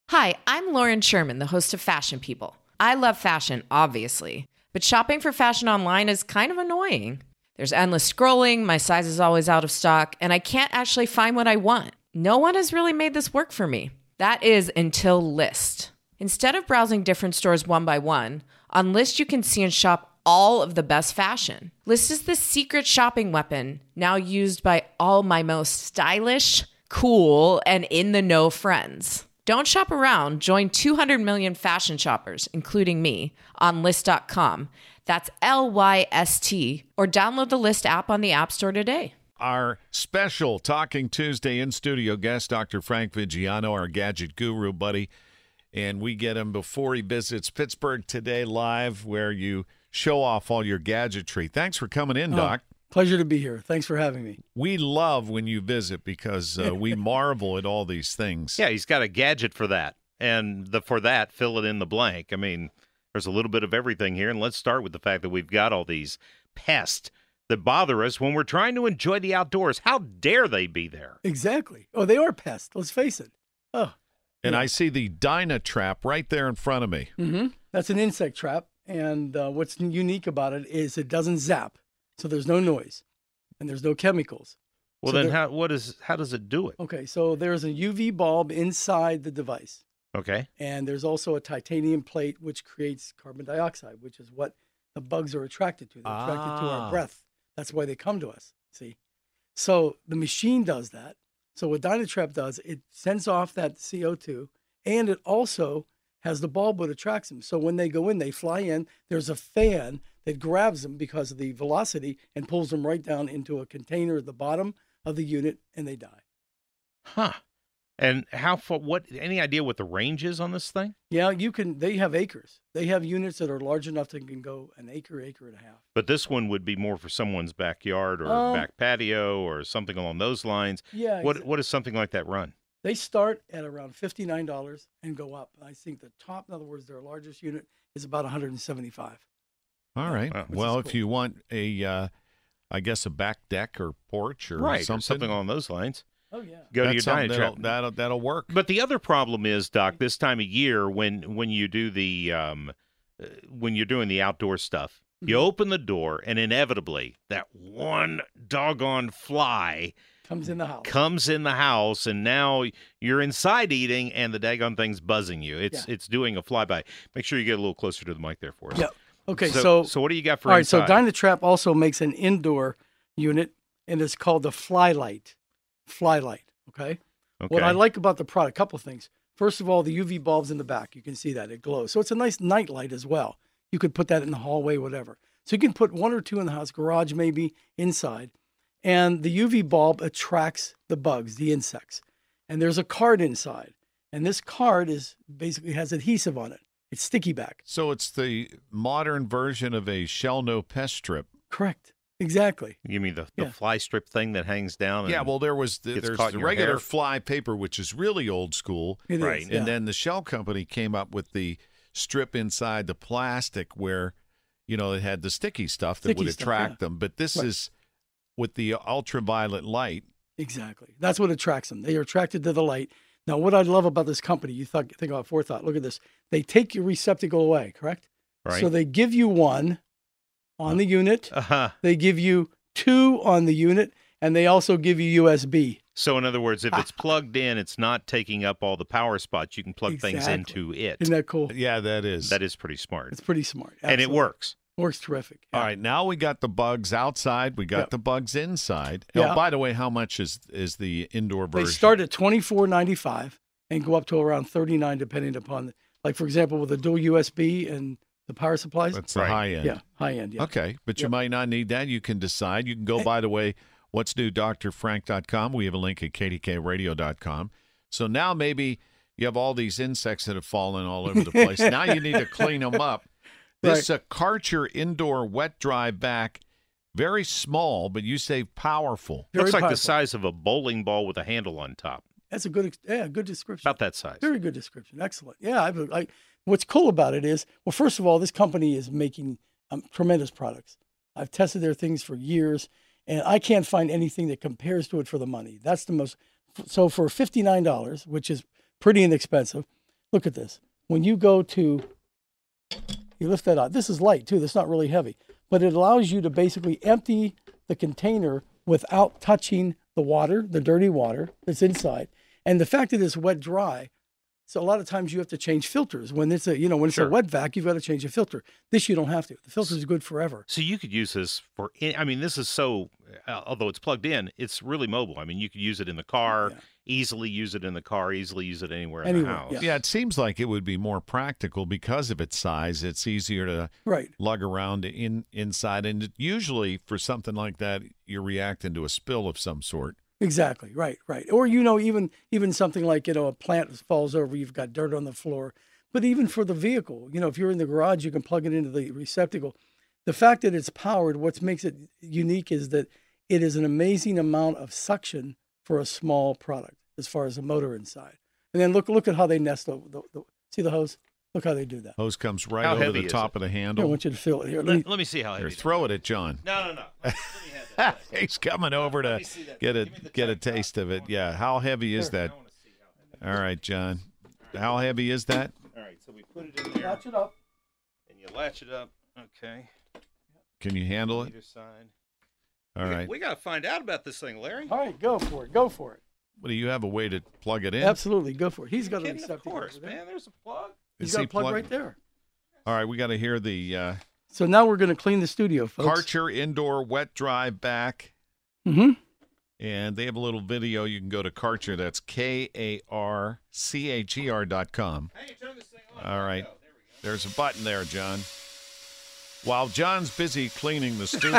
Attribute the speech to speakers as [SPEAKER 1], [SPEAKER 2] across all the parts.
[SPEAKER 1] Hi, I'm Lauren Sherman, the host of Fashion People. I love fashion, obviously, but shopping for fashion online is kind of annoying. There's endless scrolling, my size is always out of stock, and I can't actually find what I want. No one has really made this work for me. That is until Lyst. Instead of browsing different stores one by one, on Lyst you can see and shop all of the best fashion. Lyst is the secret shopping weapon, now used by all my most stylish, cool, and in-the-know friends. Don't shop around. Join 200 million fashion shoppers, including me, on Lyst.com. That's Lyst, or download the Lyst app on the App Store today.
[SPEAKER 2] Our special Talking Tuesday in-studio guest, Dr. Frank Vigiano, our gadget guru buddy, and we get him before he visits Pittsburgh Today Live, where you show off all your gadgetry. Thanks for coming in, Doc.
[SPEAKER 3] Pleasure to be here. Thanks for having me.
[SPEAKER 2] We love when you visit because we marvel at all these things.
[SPEAKER 4] Yeah, he's got a gadget for that. And for that, fill it in the blank. I mean, there's a little bit of everything here. And let's start with the fact that we've got all these pests that bother us when we're trying to enjoy the outdoors. How dare they be there?
[SPEAKER 3] Exactly. Oh, they are pests. Let's face it. Oh.
[SPEAKER 2] And I see the Dynatrap right there in front of me.
[SPEAKER 3] Mm-hmm. That's an insect trap. And what's unique about it is it doesn't zap. So there's no noise, and there's no chemicals.
[SPEAKER 4] Well,
[SPEAKER 3] so
[SPEAKER 4] then how does it do it?
[SPEAKER 3] Okay, so there's a UV bulb inside the device.
[SPEAKER 4] Okay.
[SPEAKER 3] And there's also a titanium plate which creates carbon dioxide, which is what the bugs are attracted to. They're attracted to our breath. That's why they come to us, see? So the machine does that. So what Dynatrap does, it sends off that CO2, and it also has the bulb that attracts them. So when they go in, they fly in. There's a fan that grabs them because of the velocity and pulls them right down into a container at the bottom of the unit, and they die.
[SPEAKER 4] Huh. And how far, any idea what the range is on this thing?
[SPEAKER 3] Yeah, they have acres. They have units that are large enough that can go an acre, acre and a half.
[SPEAKER 4] But this one would be more for someone's backyard or back patio or something along those lines.
[SPEAKER 3] Yeah.
[SPEAKER 4] What does something like that run?
[SPEAKER 3] They start at around $59 and go up. I think the top, in other words, their largest unit is about $175.
[SPEAKER 2] All right.
[SPEAKER 3] Wow,
[SPEAKER 2] well,
[SPEAKER 3] cool.
[SPEAKER 2] if you want I guess a back deck or porch or something
[SPEAKER 4] along those lines.
[SPEAKER 3] Oh yeah.
[SPEAKER 4] Go to your Dynatrap.
[SPEAKER 2] That'll work.
[SPEAKER 4] But the other problem is, Doc, this time of year when you do the when you're doing the outdoor stuff, you open the door and inevitably that one doggone fly
[SPEAKER 3] comes in the house,
[SPEAKER 4] and now you're inside eating, and the daggone thing's buzzing you. It's doing a flyby. Make sure you get a little closer to the mic there for us.
[SPEAKER 3] Yeah. Okay.
[SPEAKER 4] So what do you got for inside?
[SPEAKER 3] All right. So Dynatrap also makes an indoor unit, and it's called the Flylight. Okay. What I like about the product, a couple of things. First of all, the UV bulb's in the back. You can see that it glows. So it's a nice night light as well. You could put that in the hallway, whatever. So you can put one or two in the house, garage maybe, inside. And the UV bulb attracts the bugs, the insects. And there's a card inside. And this card basically has adhesive on it. It's sticky back.
[SPEAKER 2] So it's the modern version of a shell no pest strip.
[SPEAKER 3] Correct. Exactly.
[SPEAKER 4] You mean the fly strip thing that hangs down?
[SPEAKER 2] Yeah, well, there's the regular fly paper, which is really old school.
[SPEAKER 3] It
[SPEAKER 4] right.
[SPEAKER 3] is,
[SPEAKER 2] And then the shell company came up with the strip inside the plastic where, it had the sticky stuff that would attract them. But this is with the ultraviolet light.
[SPEAKER 3] Exactly. That's what attracts them. They are attracted to the light. Now, what I love about this company, you think about forethought. Look at this. They take your receptacle away, correct?
[SPEAKER 4] Right.
[SPEAKER 3] So they give you one on the unit.
[SPEAKER 4] Uh-huh.
[SPEAKER 3] They give you two on the unit, and they also give you USB.
[SPEAKER 4] So in other words, if it's plugged in, it's not taking up all the power spots. You can plug things into it.
[SPEAKER 3] Isn't that cool?
[SPEAKER 2] Yeah, that is.
[SPEAKER 4] That is pretty smart.
[SPEAKER 3] It's pretty smart.
[SPEAKER 4] And
[SPEAKER 3] Absolutely.
[SPEAKER 4] it works.
[SPEAKER 3] Works terrific. Yeah.
[SPEAKER 2] All right, now we got the bugs outside. We got the bugs inside.
[SPEAKER 3] Yeah.
[SPEAKER 2] Oh, by the way, how much is the indoor version?
[SPEAKER 3] They start at $24.95 and go up to around $39 depending upon, like, for example, with the dual USB and the power supplies.
[SPEAKER 2] That's the high end.
[SPEAKER 3] Yeah, high end, yeah.
[SPEAKER 2] Okay, but you might not need that. You can decide. You can go, by the way, what's new, drfrank.com. We have a link at kdkradio.com. So now maybe you have all these insects that have fallen all over the place. Now you need to clean them up. This Karcher indoor wet dry vac, very small, but you say powerful.
[SPEAKER 4] Looks like the size of a bowling ball with a handle on top.
[SPEAKER 3] That's a good description.
[SPEAKER 4] About that size.
[SPEAKER 3] Very good description. Excellent. Yeah, what's cool about it is, well, first of all, this company is making tremendous products. I've tested their things for years, and I can't find anything that compares to it for the money. That's the most. So for $59, which is pretty inexpensive, Look at this. When you go to, you lift that out. This is light too. That's not really heavy, but it allows you to basically empty the container without touching the water, the dirty water that's inside. And the fact that it's wet dry, so a lot of times you have to change filters. When it's a wet vac, you've got to change a filter. This you don't have to. The filter is good forever.
[SPEAKER 4] So you could use this for, I mean, this is so, although it's plugged in, it's really mobile. I mean, you could use it in the car, easily use it in the car, easily use it anywhere in the house.
[SPEAKER 2] Yeah, it seems like it would be more practical because of its size. It's easier to lug around inside. And usually for something like that, you're reacting to a spill of some sort.
[SPEAKER 3] Exactly. Right. Or, even something like, a plant falls over, you've got dirt on the floor. But even for the vehicle, if you're in the garage, you can plug it into the receptacle. The fact that it's powered, what makes it unique is that it is an amazing amount of suction for a small product as far as the motor inside. And then look at how they nest. See the hose? Look how they do that.
[SPEAKER 2] Hose comes right over the top of the handle.
[SPEAKER 3] Here, I want you to feel it. Here,
[SPEAKER 4] let me see how heavy.
[SPEAKER 2] Here, throw it at John.
[SPEAKER 4] No. Let me have that.
[SPEAKER 2] He's coming over to get a taste of it. Yeah. How heavy is that? All right, John. How heavy is that?
[SPEAKER 4] All right, so we put it in there.
[SPEAKER 3] Latch it up.
[SPEAKER 4] And you latch it up. Okay.
[SPEAKER 2] Can you handle it?
[SPEAKER 4] Either side.
[SPEAKER 2] All right.
[SPEAKER 4] We got to find out about this thing, Larry.
[SPEAKER 3] All right, go for it.
[SPEAKER 2] What, do you have a way to plug it in?
[SPEAKER 3] Absolutely, go for it. He's got a
[SPEAKER 4] receptacle. Of course, man. There's a plug.
[SPEAKER 3] He's got a plug right there.
[SPEAKER 2] All right, we got to hear the...
[SPEAKER 3] So now we're going to clean the studio, folks.
[SPEAKER 2] Karcher Indoor Wet Dry Back.
[SPEAKER 3] Mm-hmm.
[SPEAKER 2] And they have a little video. You can go to Karcher. That's KARCHER.com.
[SPEAKER 4] Hey, turn this thing on.
[SPEAKER 2] All right. There's a button there, John. While John's busy cleaning the studio.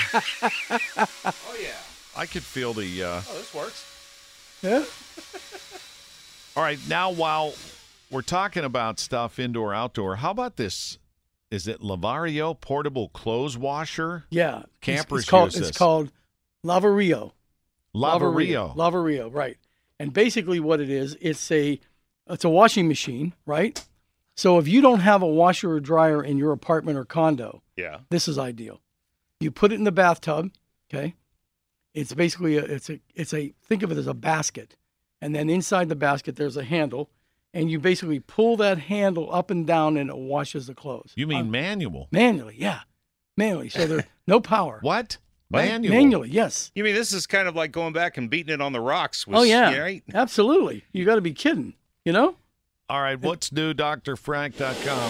[SPEAKER 4] Oh, yeah.
[SPEAKER 2] I could feel the...
[SPEAKER 4] this works.
[SPEAKER 3] Yeah.
[SPEAKER 2] All right, now while we're talking about stuff indoor, outdoor, how about this? Is it Lavario portable clothes washer?
[SPEAKER 3] Yeah.
[SPEAKER 2] Campers
[SPEAKER 3] use
[SPEAKER 2] this.
[SPEAKER 3] It's called Lavario.
[SPEAKER 2] Lavario,
[SPEAKER 3] right. And basically what it is, it's a washing machine, right? So if you don't have a washer or dryer in your apartment or condo, this is ideal. You put it in the bathtub, okay? It's basically think of it as a basket. And then inside the basket, there's a handle. And you basically pull that handle up and down and it washes the clothes.
[SPEAKER 2] You mean manual?
[SPEAKER 3] Manually, yeah. Manually. So there's no power.
[SPEAKER 2] What? Manual?
[SPEAKER 3] Manually, yes.
[SPEAKER 4] You mean this is kind of like going back and beating it on the rocks?
[SPEAKER 3] Right? Absolutely. You got to be kidding,
[SPEAKER 2] All right, what's new, drfrank.com.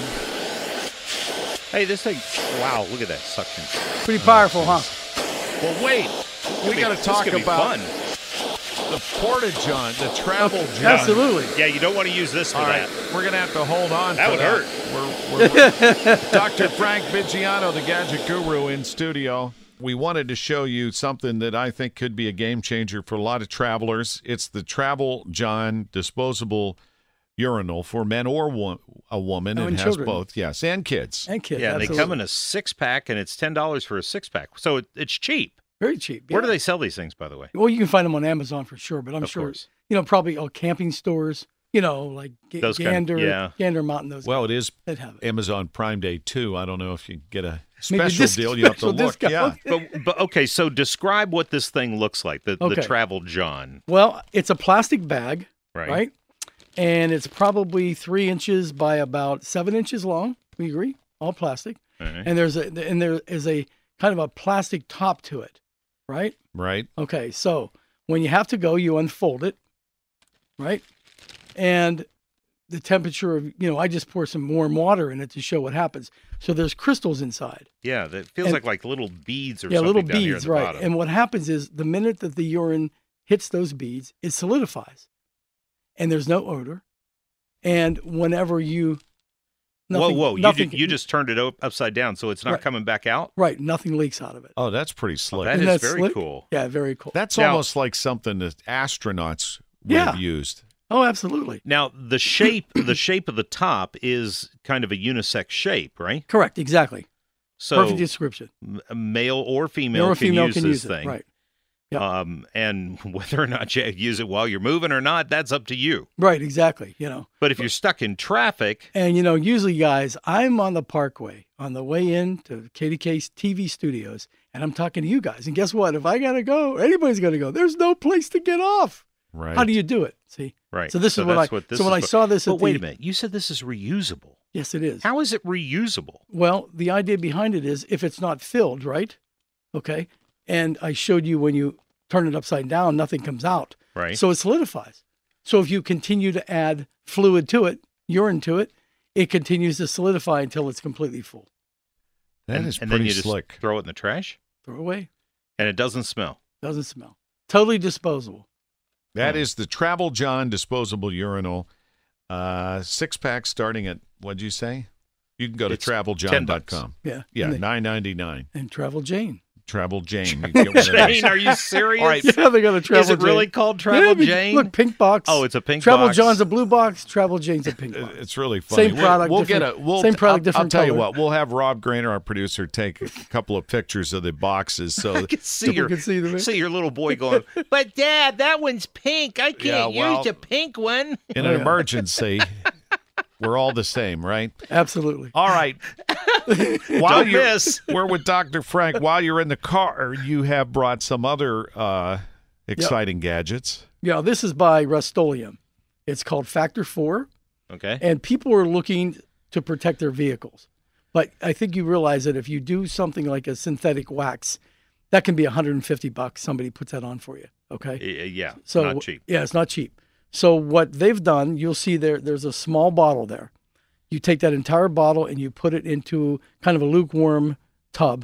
[SPEAKER 4] Hey, this thing, wow, look at that suction.
[SPEAKER 3] Pretty powerful, huh?
[SPEAKER 2] Well, wait. We got to talk about the Porta-John, the travel John.
[SPEAKER 3] Absolutely.
[SPEAKER 4] Yeah, you don't want to use this for that.
[SPEAKER 2] We're going to have to hold on
[SPEAKER 4] that
[SPEAKER 2] to
[SPEAKER 4] that.
[SPEAKER 2] We're Dr. Frank Vigiano, the Gadget Guru, in studio. We wanted to show you something that I think could be a game changer for a lot of travelers. It's the Travel John disposable urinal for men or a woman.
[SPEAKER 3] And
[SPEAKER 2] has
[SPEAKER 3] children.
[SPEAKER 2] both, yes, and kids.
[SPEAKER 3] And kids,
[SPEAKER 4] yeah,
[SPEAKER 3] absolutely.
[SPEAKER 4] they come in a 6-pack, and it's $10 for a 6-pack. So it's cheap.
[SPEAKER 3] Very cheap. Yeah.
[SPEAKER 4] Where do they sell these things, by the way?
[SPEAKER 3] Well, you can find them on Amazon for sure, but I'm
[SPEAKER 4] Of
[SPEAKER 3] sure,
[SPEAKER 4] course.
[SPEAKER 3] Probably all camping stores, like Gander Mountain, those
[SPEAKER 2] Well, it is
[SPEAKER 3] that have it.
[SPEAKER 2] Amazon Prime Day, too. I don't know if you get a special deal. You have to look.
[SPEAKER 3] Discount.
[SPEAKER 2] Yeah.
[SPEAKER 4] But okay, so describe what this thing looks like, the Travel John.
[SPEAKER 3] Well, it's a plastic bag,
[SPEAKER 4] Right.
[SPEAKER 3] right? And it's probably 3 inches by about 7 inches long. We agree? All plastic.
[SPEAKER 4] All right.
[SPEAKER 3] And there is a kind of a plastic top to it, right?
[SPEAKER 2] Right.
[SPEAKER 3] Okay, so when you have to go, you unfold it, right? And the temperature of, I just pour some warm water in it to show what happens. So there's crystals inside.
[SPEAKER 4] Yeah, that feels like little beads or
[SPEAKER 3] yeah,
[SPEAKER 4] something
[SPEAKER 3] little
[SPEAKER 4] down here at
[SPEAKER 3] beads,
[SPEAKER 4] the
[SPEAKER 3] right?
[SPEAKER 4] bottom.
[SPEAKER 3] And what happens is the minute that the urine hits those beads, it solidifies, and there's no odor. And whenever you
[SPEAKER 4] You just turned it upside down, so it's not coming back out?
[SPEAKER 3] Right, nothing leaks out of it.
[SPEAKER 2] Oh, that's pretty slick.
[SPEAKER 4] That
[SPEAKER 3] Isn't
[SPEAKER 4] is
[SPEAKER 3] that
[SPEAKER 4] very
[SPEAKER 3] slick?
[SPEAKER 4] cool.
[SPEAKER 3] Yeah, very cool.
[SPEAKER 2] That's almost like something that astronauts would have used.
[SPEAKER 3] Oh, absolutely.
[SPEAKER 4] Now, the shape of the top is kind of a unisex shape, right?
[SPEAKER 3] Correct, exactly.
[SPEAKER 4] So
[SPEAKER 3] Perfect description.
[SPEAKER 4] Male or female,
[SPEAKER 3] Male or
[SPEAKER 4] can
[SPEAKER 3] female
[SPEAKER 4] use
[SPEAKER 3] can
[SPEAKER 4] this
[SPEAKER 3] use
[SPEAKER 4] thing.
[SPEAKER 3] it, right. Yep.
[SPEAKER 4] And whether or not you use it while you're moving or not, that's up to you.
[SPEAKER 3] Right, exactly.
[SPEAKER 4] But if you're stuck in traffic.
[SPEAKER 3] And, usually, guys, I'm on the Parkway on the way in to KDK's TV studios, and I'm talking to you guys. And guess what? If I got to go, anybody's going to go. There's no place to get off.
[SPEAKER 2] Right.
[SPEAKER 3] How do you do it? See?
[SPEAKER 4] Right.
[SPEAKER 3] So this is what I saw this.
[SPEAKER 4] But wait a minute. You said this is reusable.
[SPEAKER 3] Yes, it is.
[SPEAKER 4] How is it reusable?
[SPEAKER 3] Well, the idea behind it is if it's not filled, right? Okay. And I showed you when you turn it upside down, nothing comes out.
[SPEAKER 4] Right.
[SPEAKER 3] So it solidifies. So if you continue to add fluid to it, urine to it, it continues to solidify until it's completely full.
[SPEAKER 2] That is
[SPEAKER 4] and
[SPEAKER 2] pretty
[SPEAKER 4] then you
[SPEAKER 2] slick.
[SPEAKER 4] Just throw it in the trash?
[SPEAKER 3] Throw it away.
[SPEAKER 4] And it doesn't smell.
[SPEAKER 3] Doesn't smell. Totally disposable.
[SPEAKER 2] That is the Travel John disposable urinal. 6-pack starting at, what'd you say? You can go to
[SPEAKER 4] It's
[SPEAKER 3] $10.
[SPEAKER 2] traveljohn.com.
[SPEAKER 3] Yeah.
[SPEAKER 2] Yeah,
[SPEAKER 3] And
[SPEAKER 2] $9.99.
[SPEAKER 3] And Travel Jane.
[SPEAKER 2] Travel Jane. You can get one of those.
[SPEAKER 4] Jane, are you serious?
[SPEAKER 2] All right.
[SPEAKER 3] Yeah, they got a Travel
[SPEAKER 4] Is it
[SPEAKER 3] Jane.
[SPEAKER 4] really called Travel Jane?
[SPEAKER 3] Look, pink box.
[SPEAKER 4] Oh, it's a pink
[SPEAKER 3] Travel
[SPEAKER 4] box.
[SPEAKER 3] John's a blue box. Travel Jane's a pink box.
[SPEAKER 2] It's really funny.
[SPEAKER 3] Same product,
[SPEAKER 2] We'll get
[SPEAKER 3] different- same product,
[SPEAKER 2] I'll
[SPEAKER 3] different
[SPEAKER 2] tell you
[SPEAKER 3] color.
[SPEAKER 2] what. We'll have Rob Grainer, our producer, take a couple of pictures of the boxes. So
[SPEAKER 4] I can see
[SPEAKER 3] People can see them.
[SPEAKER 4] your little boy going, but Dad, that one's pink. I can't
[SPEAKER 2] well,
[SPEAKER 4] use a pink one.
[SPEAKER 2] in
[SPEAKER 3] Oh,
[SPEAKER 2] an
[SPEAKER 3] yeah.
[SPEAKER 2] emergency, we're all the same, right?
[SPEAKER 3] Absolutely.
[SPEAKER 2] All right.
[SPEAKER 4] Don't miss.
[SPEAKER 2] We're with Dr. Frank. While you're in the car, you have brought some other exciting gadgets.
[SPEAKER 3] Yeah, this is by Rust-Oleum. It's called Factor 4,
[SPEAKER 4] Okay.
[SPEAKER 3] and people are looking to protect their vehicles. But I think you realize that if you do something like a synthetic wax, that can be $150. Somebody puts that on for you. Okay.
[SPEAKER 4] Yeah,
[SPEAKER 3] So
[SPEAKER 4] not cheap.
[SPEAKER 3] Yeah, it's not cheap. So what they've done, you'll see there's a small bottle there. You take that entire bottle and you put it into kind of a lukewarm tub,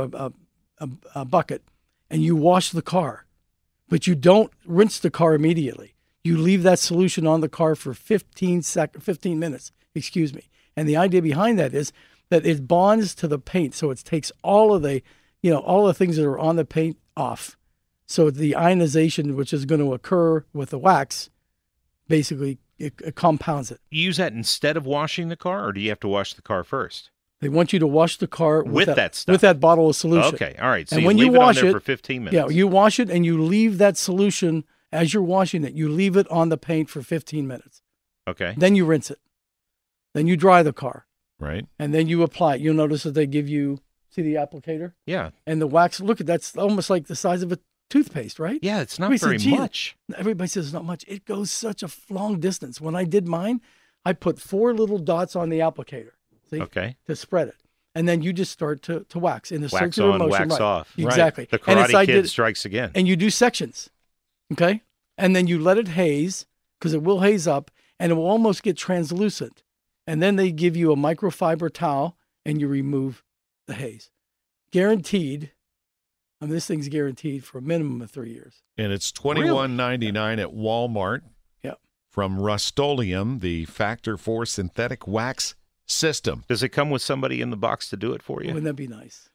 [SPEAKER 3] a bucket, and you wash the car. But you don't rinse the car immediately. You leave that solution on the car for 15 minutes, And the idea behind that is that it bonds to the paint, so it takes all of the things that are on the paint off. So the ionization, which is going to occur with the wax, basically it compounds it.
[SPEAKER 4] You use that instead of washing the car, or do you have to wash the car first?
[SPEAKER 3] They want you to wash the car
[SPEAKER 4] With that stuff.
[SPEAKER 3] with that bottle of solution.
[SPEAKER 4] Okay, all right. So
[SPEAKER 3] And
[SPEAKER 4] you
[SPEAKER 3] when you
[SPEAKER 4] leave it on
[SPEAKER 3] wash
[SPEAKER 4] there
[SPEAKER 3] it-
[SPEAKER 4] for 15 minutes.
[SPEAKER 3] Yeah, you wash it and you leave that solution as you're washing it. You leave it on the paint for 15 minutes.
[SPEAKER 4] Okay.
[SPEAKER 3] Then you rinse it. Then you dry the car.
[SPEAKER 2] Right.
[SPEAKER 3] And then you apply it. You'll notice that they give you, see the applicator?
[SPEAKER 4] Yeah.
[SPEAKER 3] And the wax, look at that's almost like the size of a toothpaste, right?
[SPEAKER 4] Yeah, it's not
[SPEAKER 3] We said,
[SPEAKER 4] very
[SPEAKER 3] "Gee,
[SPEAKER 4] much.
[SPEAKER 3] Everybody says it's not much. It goes such a long distance. When I did mine, I put 4 little dots on the applicator, see,
[SPEAKER 4] Okay.
[SPEAKER 3] to spread it. And then you just start to wax in a
[SPEAKER 4] Wax
[SPEAKER 3] circular
[SPEAKER 4] on,
[SPEAKER 3] motion.
[SPEAKER 4] wax
[SPEAKER 3] right.
[SPEAKER 4] off.
[SPEAKER 3] Exactly.
[SPEAKER 4] The
[SPEAKER 3] And it's
[SPEAKER 4] Karate
[SPEAKER 3] like
[SPEAKER 4] Kid
[SPEAKER 3] it-
[SPEAKER 4] strikes again.
[SPEAKER 3] And you do sections, okay? And then you let it haze, because it will haze up, and it will almost get translucent. And then they give you a microfiber towel, and you remove the haze. Guaranteed. I mean, this thing's guaranteed for a minimum of 3 years.
[SPEAKER 2] And it's $21.99 at Walmart.
[SPEAKER 3] Yep.
[SPEAKER 2] From Rust-Oleum, the Factor 4 synthetic wax system.
[SPEAKER 4] Does it come with somebody in the box to do it for you?
[SPEAKER 3] Wouldn't that be nice?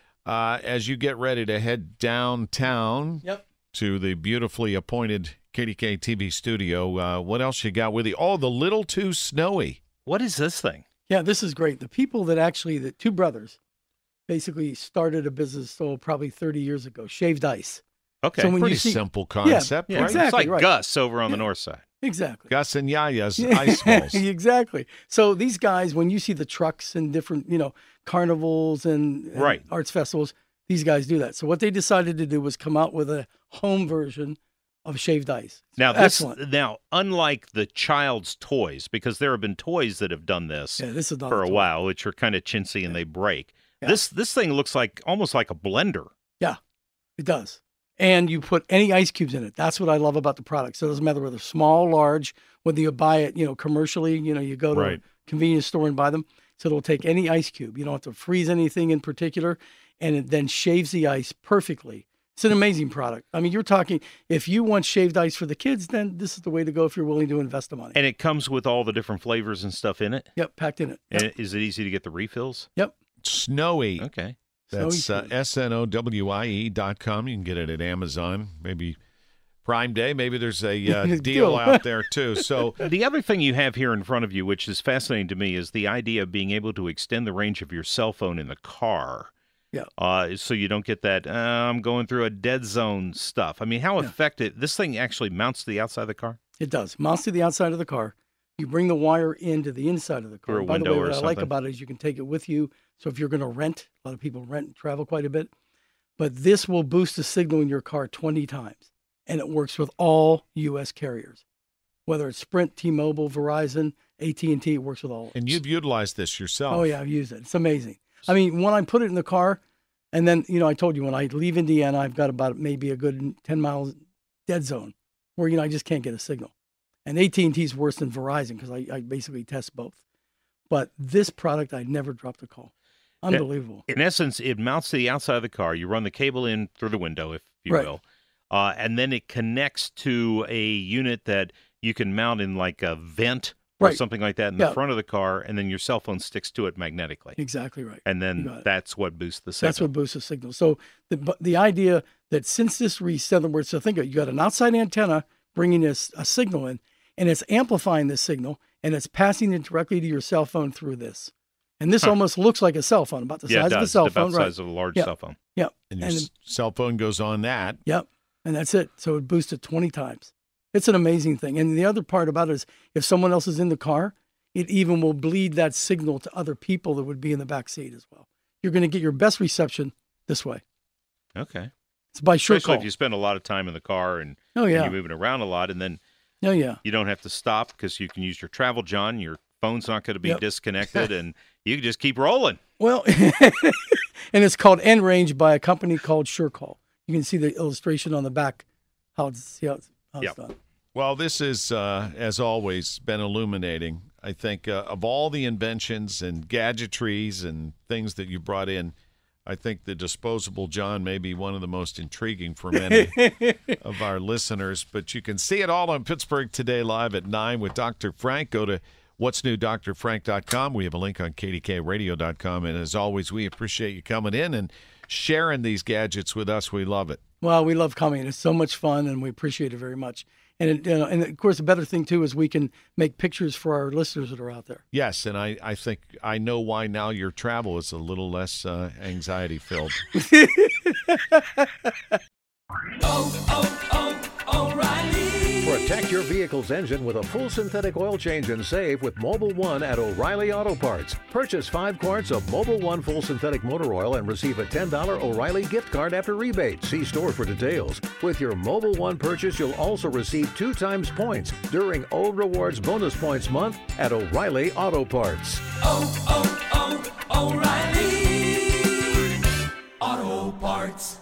[SPEAKER 2] As you get ready to head downtown
[SPEAKER 3] Yep.
[SPEAKER 2] to the beautifully appointed KDK TV studio, what else you got with you? Oh, the Little Too Snowy.
[SPEAKER 4] What is this thing?
[SPEAKER 3] Yeah, this is great. The people the 2 brothers, basically started a business, probably 30 years ago, Shaved Ice.
[SPEAKER 4] Okay.
[SPEAKER 3] So when
[SPEAKER 2] Pretty
[SPEAKER 3] you see,
[SPEAKER 2] simple concept,
[SPEAKER 4] yeah,
[SPEAKER 2] right?
[SPEAKER 3] exactly.
[SPEAKER 4] It's like
[SPEAKER 3] right.
[SPEAKER 4] Gus over on the
[SPEAKER 3] Yeah.
[SPEAKER 4] north side.
[SPEAKER 3] exactly.
[SPEAKER 2] Gus and Yaya's ice balls.
[SPEAKER 3] Exactly. So these guys, when you see the trucks and different, carnivals and
[SPEAKER 4] Right.
[SPEAKER 3] arts festivals, these guys do that. So what they decided to do was come out with a home version of Shaved Ice.
[SPEAKER 4] Now,
[SPEAKER 3] Excellent.
[SPEAKER 4] unlike the child's toys, because there have been toys that have done this
[SPEAKER 3] Yeah, this is not
[SPEAKER 4] for a
[SPEAKER 3] toy.
[SPEAKER 4] while, which are kind of chintzy and they break.
[SPEAKER 3] Yeah.
[SPEAKER 4] This thing looks like almost like a blender.
[SPEAKER 3] Yeah, it does. And you put any ice cubes in it. That's what I love about the product. So it doesn't matter whether small, large, whether you buy it, commercially, you go to
[SPEAKER 2] Right.
[SPEAKER 3] a convenience store and buy them. So it'll take any ice cube. You don't have to freeze anything in particular. And it then shaves the ice perfectly. It's an amazing product. I mean, you're talking, if you want shaved ice for the kids, then this is the way to go if you're willing to invest the money.
[SPEAKER 4] And it comes with all the different flavors and stuff in it.
[SPEAKER 3] Yep, packed in it. Yep.
[SPEAKER 4] And is it easy to get the refills?
[SPEAKER 3] Yep.
[SPEAKER 2] Snowy.
[SPEAKER 4] Okay.
[SPEAKER 2] That's
[SPEAKER 3] Snowy.
[SPEAKER 2] SNOWIE.com. You can get it at Amazon. Maybe Prime Day. Maybe there's a
[SPEAKER 3] Deal.
[SPEAKER 2] deal out there too. So
[SPEAKER 4] The other thing you have here in front of you, which is fascinating to me, is the idea of being able to extend the range of your cell phone in the car.
[SPEAKER 3] Yeah.
[SPEAKER 4] So you don't get that, I'm going through a dead zone stuff. I mean, how
[SPEAKER 3] Yeah.
[SPEAKER 4] effective, this thing actually mounts to the outside of the car?
[SPEAKER 3] It does. Mounts to the outside of the car. You bring the wire into the inside of the car.
[SPEAKER 4] Through a
[SPEAKER 3] By the
[SPEAKER 4] window
[SPEAKER 3] way,
[SPEAKER 4] or
[SPEAKER 3] what I like
[SPEAKER 4] something.
[SPEAKER 3] about it is you can take it with you. So if you're going to rent, a lot of people rent and travel quite a bit, but this will boost the signal in your car 20 times. and it works with all U.S. carriers, whether it's Sprint, T-Mobile, Verizon, AT&T. It works with all.
[SPEAKER 2] And you've utilized this yourself.
[SPEAKER 3] Oh yeah, I've used it. It's amazing. I mean, when I put it in the car, and then I told you when I leave Indiana, I've got about maybe a good 10 miles dead zone where I just can't get a signal. And AT&T is worse than Verizon because I basically test both. But this product, I never dropped a call. Unbelievable.
[SPEAKER 4] In essence, it mounts to the outside of the car. You run the cable in through the window, if you will. And then it connects to a unit that you can mount in like a vent or something like that in the front of the car, and then your cell phone sticks to it magnetically.
[SPEAKER 3] Exactly right.
[SPEAKER 4] And then that's what boosts the signal.
[SPEAKER 3] That's what boosts the signal. So the idea that since this reset, so think of it, you got an outside antenna bringing a signal in, and it's amplifying this signal, and it's passing it directly to your cell phone through this. And this almost looks like a cell phone, about the size of a cell phone.
[SPEAKER 4] About the size of a large cell phone.
[SPEAKER 3] Yep.
[SPEAKER 2] And your cell phone goes on that.
[SPEAKER 3] Yep. And that's it. So it boosts it 20 times. It's an amazing thing. And the other part about it is if someone else is in the car, it even will bleed that signal to other people that would be in the back seat as well. You're going to get your best reception this way.
[SPEAKER 4] Okay.
[SPEAKER 3] It's by SureCall.
[SPEAKER 4] Especially if you spend a lot of time in the car and you're moving around a lot, and then you don't have to stop because you can use your travel, John. Your phone's not going to be disconnected, and you can just keep rolling.
[SPEAKER 3] Well, and it's called NRange by a company called SureCall. You can see the illustration on the back, how it's done.
[SPEAKER 2] Well, this is, as always, been illuminating. I think of all the inventions and gadgetries and things that you brought in, I think the disposable John may be one of the most intriguing for many of our listeners. But you can see it all on Pittsburgh Today Live at 9 with Dr. Frank. Go to what'snewdrfrank.com. We have a link on kdkradio.com. And as always, we appreciate you coming in and sharing these gadgets with us. We love it.
[SPEAKER 3] Well, we love coming. It's so much fun, and we appreciate it very much. And and of course, the better thing, too, is we can make pictures for our listeners that are out there.
[SPEAKER 2] Yes, and I think I know why now your travel is a little less anxiety-filled.
[SPEAKER 5] O'Reilly. Protect your vehicle's engine with a full synthetic oil change and save with Mobil 1 at O'Reilly Auto Parts. Purchase 5 quarts of Mobil 1 full synthetic motor oil and receive a $10 O'Reilly gift card after rebate. See store for details. With your Mobil 1 purchase, you'll also receive 2 times points during O Rewards Bonus Points Month at O'Reilly Auto Parts.
[SPEAKER 6] O'Reilly Auto Parts.